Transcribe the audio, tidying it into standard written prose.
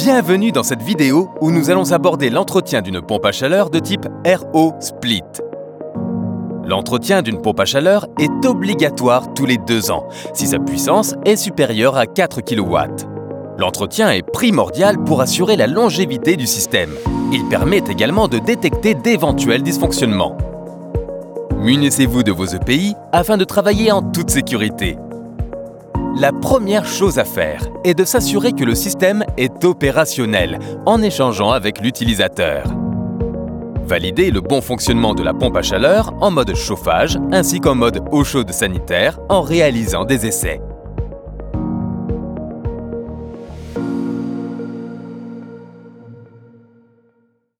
Bienvenue dans cette vidéo où nous allons aborder l'entretien d'une pompe à chaleur de type RO Split. L'entretien d'une pompe à chaleur est obligatoire tous les 2 ans, si sa puissance est supérieure à 4 kW. L'entretien est primordial pour assurer la longévité du système. Il permet également de détecter d'éventuels dysfonctionnements. Munissez-vous de vos EPI afin de travailler en toute sécurité. La première chose à faire est de s'assurer que le système est opérationnel en échangeant avec l'utilisateur. Validez le bon fonctionnement de la pompe à chaleur en mode chauffage ainsi qu'en mode eau chaude sanitaire en réalisant des essais.